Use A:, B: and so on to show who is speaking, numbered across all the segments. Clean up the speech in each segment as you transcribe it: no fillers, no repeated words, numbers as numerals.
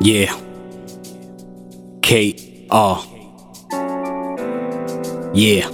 A: Yeah. KR. Yeah.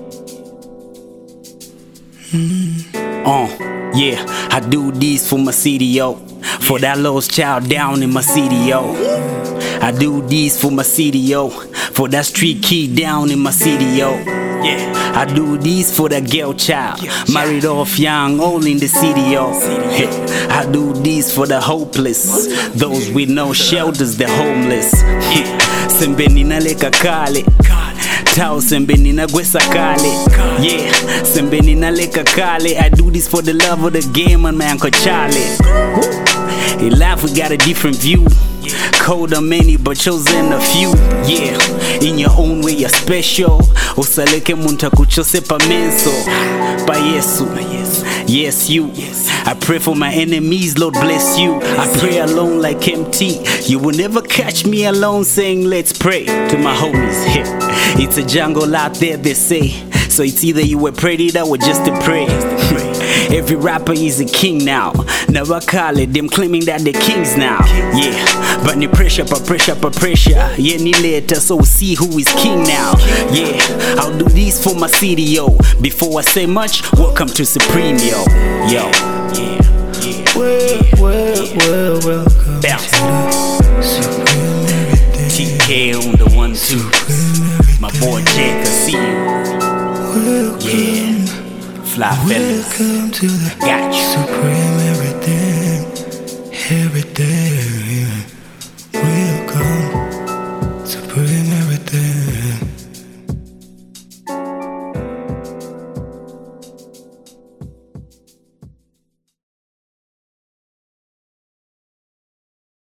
A: Yeah, I do this for my CDO, for that lost child down in my CDO. I do this for my CDO, for that street kid down in my CDO. Yeah, I do this for that girl child, married off young, all in the CDO. Yeah, I do this for the hopeless, those with no shelters, the homeless. Yeah, sembeni naleka kale, tao sembeni na gwesa kale. Yeah, sembeni naleka kale. I do this for the love of the game and my Uncle Charlie. In life we got a different view. Code on many but chosen a few. Yeah, in your own way you're special. Usaleke munta kuchose pa menso pa Yesu. Yes you. I pray for my enemies, Lord bless you. I pray alone like MT. You will never catch me alone saying let's pray. To my homies here, it's a jungle out there they say. So it's either you were prayed or just to pray. Every rapper is a king now. Never call it, them claiming that they're kings now. Yeah, but ni pressure, pa pressure, pa pressure. Yeah, ni later, so we'll see who is king now. Yeah, I'll do this for my CDO. Before I say much, welcome to Supreme, yo. Yo, yeah, yeah.
B: Well, welcome
A: Bounce.
B: to Supreme Everything.
A: TK on the 1-2. My boy Jake, I see you. Yeah, fly fellas.
B: Welcome to the
A: Got you.
B: Supreme Everything.